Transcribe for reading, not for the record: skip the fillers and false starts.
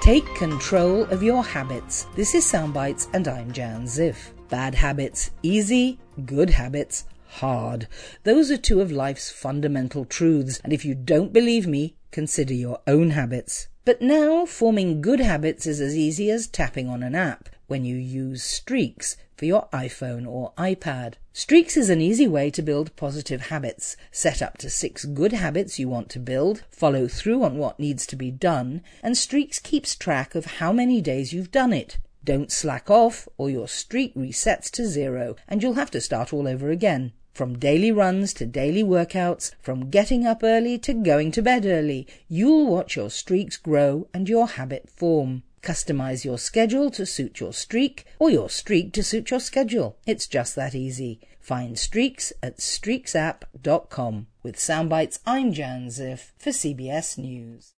Take control of your habits. This is Soundbites and I'm Jan Ziff. Bad habits easy, good habits hard. Those are two of life's fundamental truths, and if you don't believe me, consider your own habits. But now, forming good habits is as easy as tapping on an app when you use Streaks for your iPhone or iPad. Streaks is an easy way to build positive habits. Set up to 6 good habits you want to build, follow through on what needs to be done, and Streaks keeps track of how many days you've done it. Don't slack off or your streak resets to 0 and you'll have to start all over again. From daily runs to daily workouts, from getting up early to going to bed early, you'll watch your streaks grow and your habit form. Customize your schedule to suit your streak or your streak to suit your schedule. It's just that easy. Find Streaks at streaksapp.com. With Soundbites, I'm Jan Ziff for CBS News.